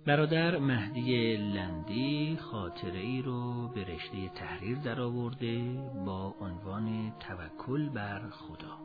برادر مهدی لندی خاطره ای رو به رشته تحریر درآورده با عنوان توکل بر خدا.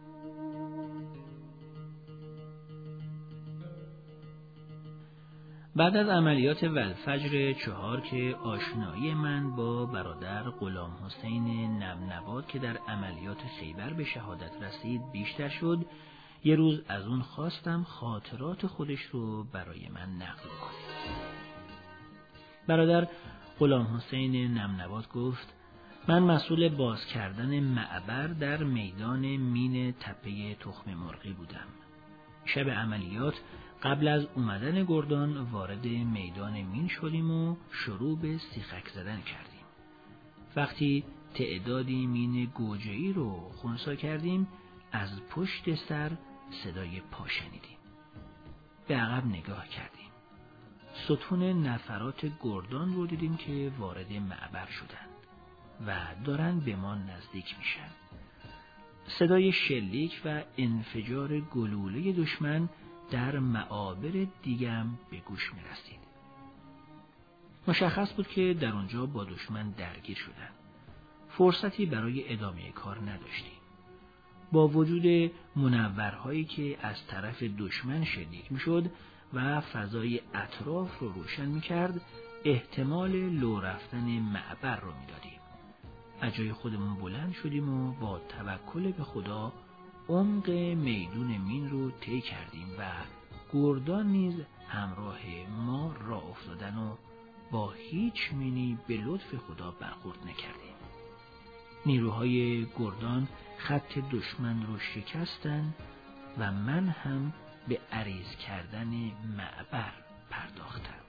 بعد از عملیات والفجر 4 که آشنایی من با برادر غلام حسین نمنواد که در عملیات خیبر به شهادت رسید بیشتر شد، یه روز از اون خواستم خاطرات خودش رو برای من نقل کنه. برادر غلام حسین نمنواد گفت من مسئول باز کردن معبر در میدان مین تپه تخم مرغی بودم. شب عملیات قبل از اومدن گردان وارد میدان مین شدیم و شروع به سیخک زدن کردیم. وقتی تعدادی مین گوجه‌ای رو خنثی کردیم از پشت سر صدای پا شنیدیم. به عقب نگاه کردیم. ستون نفرات گردان رو دیدیم که وارد معبر شدن و دارن به ما نزدیک میشن. صدای شلیک و انفجار گلوله دشمن در معابر دیگم به گوش می رسید. مشخص بود که در اونجا با دشمن درگیر شدن. فرصتی برای ادامه کار نداشتیم. با وجود منورهایی که از طرف دشمن شلیک می شد و فضای اطراف رو روشن می کرد، احتمال لو رفتن معبر رو می دادیم. از جای خودمون بلند شدیم و با توکل به خدا عمق میدون مین رو طی کردیم و گردان نیز همراه ما راه افتادن و با هیچ مینی به لطف خدا برخورد نکردیم. نیروهای گردان خط دشمن رو شکستن و من هم به عریض کردن معبر پرداختم.